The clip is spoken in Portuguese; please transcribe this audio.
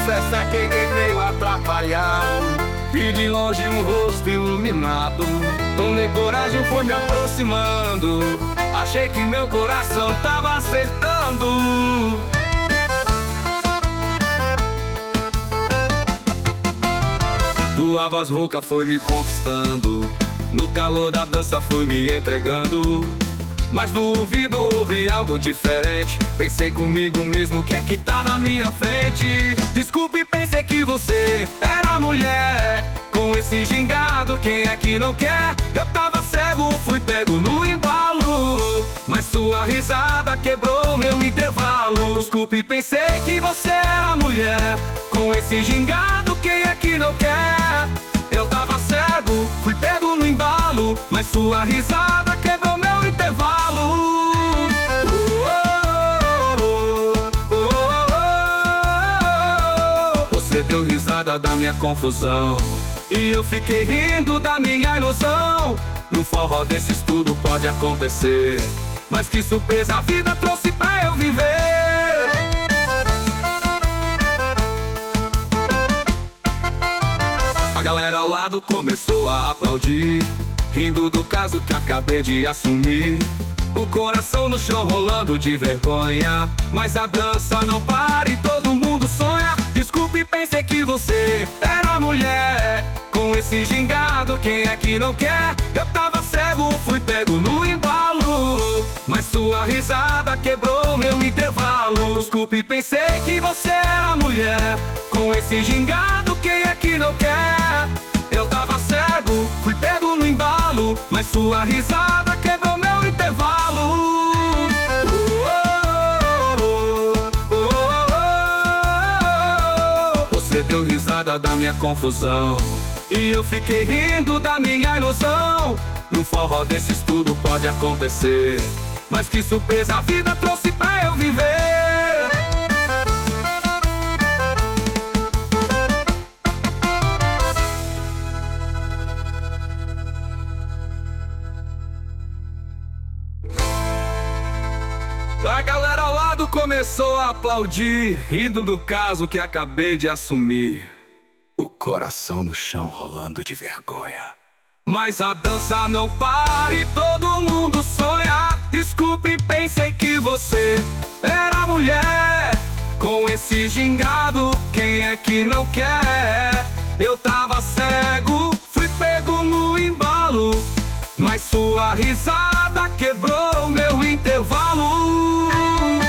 festa quem veio atrapalhar. Vi de longe um rosto iluminado, tomei coragem, fui me aproximando. Achei que meu coração tava acertando. Tua voz rouca foi me conquistando, no calor da dança foi me entregando. Mas no ouvido ouvi algo diferente. Pensei comigo mesmo, o que é que tá na minha frente? Desculpe, pensei que você era mulher. Com esse gingado, quem é que não quer? Eu tava cego, fui pego no embalo, mas sua risada quebrou meu intervalo. Desculpe, pensei que você era mulher. Com esse gingado, quem é que não quer? Eu tava cego, fui pego no embalo, mas sua risada quebrou meu intervalo. Você deu risada da minha confusão e eu fiquei rindo da minha ilusão. No forró desses tudo pode acontecer, mas que surpresa a vida trouxe pra eu viver. A galera ao lado começou a aplaudir, rindo do caso que acabei de assumir. O coração no chão rolando de vergonha, mas a dança não para e todo mundo sonha. Desculpe, pensei que você era mulher. Com esse gingado, quem é que não quer? Eu tava cego, fui pego no embalo, mas sua risada quebrou meu intervalo. Desculpe, pensei que você era mulher. Com esse gingado, quem é que não quer? Eu tava cego, fui pego no embalo, mas sua risada quebrou meu intervalo. Você deu risada da minha confusão e eu fiquei rindo da minha ilusão. No forró desses tudo pode acontecer, mas que surpresa a vida trouxe pra eu viver. A galera ao lado começou a aplaudir, rindo do caso que acabei de assumir. O coração no chão rolando de vergonha, mas a dança não para e todo mundo sonha. Desculpe, pensei que você era mulher. Com esse gingado, quem é que não quer? Eu tava cego, fui pego no embalo, mas sua risada quebrou meu intervalo.